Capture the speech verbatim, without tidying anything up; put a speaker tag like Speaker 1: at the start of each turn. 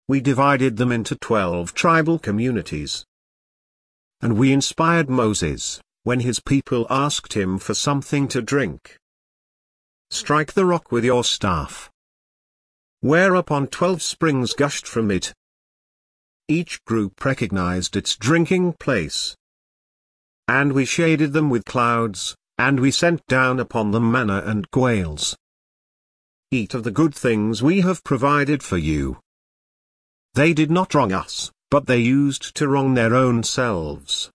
Speaker 1: we divided them into twelve tribal communities. And we inspired Moses, when his people asked him for something to drink. Strike the rock with your staff. Whereupon twelve springs gushed from it. Each group recognized its drinking place. And we shaded them with clouds, and we sent down upon them manna and quails. Eat of the good things we have provided for you. They did not wrong us, but they used to wrong their own selves.